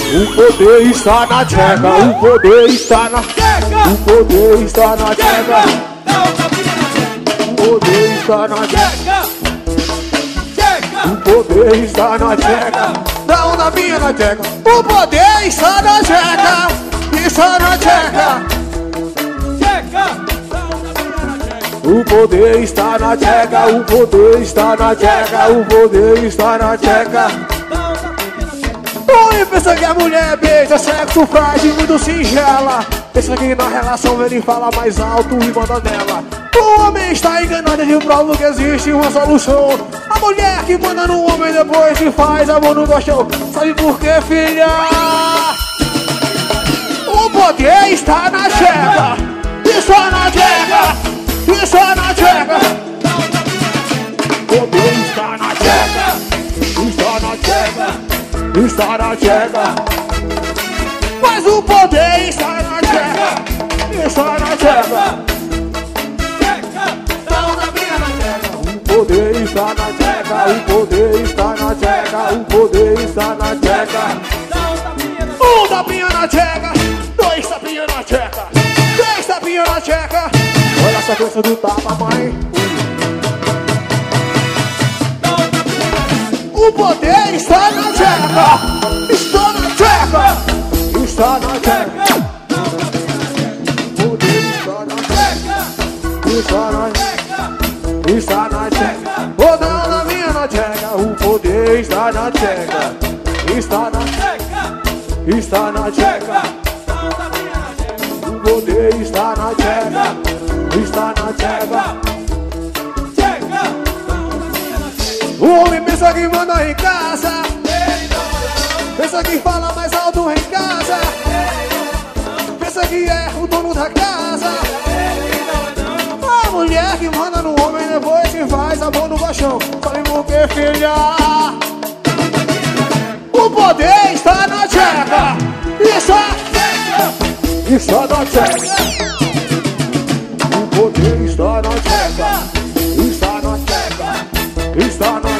O poder está na tcheca, o poder está na tcheca, o poder está na tcheca, o poder está na tcheca, o poder está na tcheca, dá uma minha na tcheca, o poder está na tcheca, está na tcheca, o poder está na tcheca, o poder está na tcheca, o poder está na tcheca. E pensa que a mulher beija, sexo faz e muito singela. Pensa que na relação ele fala mais alto e manda nela. O homem está enganado de prova que existe uma solução. A mulher que manda no homem depois que faz amor no colchão. Sabe por quê, filha? O poder está na tcheca, está na tcheca, está na tcheca. O poder está na tcheca, está na tcheca, está na tcheca, mas o poder está na tcheca, está na tcheca, o poder está na tcheca, o poder está na tcheca, o poder está na tcheca. Um tapinha na tcheca, dois tapinha na tcheca, três tapinha na tcheca. Olha a sequência do tapa, mãe. O poder está na tcheca, está na tcheca, está na tcheca. O poder está na tcheca, está na tcheca, está na tcheca. Vou dar na minha na tcheca, o poder está na tcheca, está na tcheca, está na tcheca. O poder está na tcheca, está na tcheca. O homem pensa que manda em casa, pensa que fala mais alto em casa, pensa que é o dono da casa. A mulher que manda no homem depois que faz amor no colchão. Sabe por que, filha? O poder está na tcheca, está na tcheca. O poder está na tcheca, está na tcheca, está na tcheca.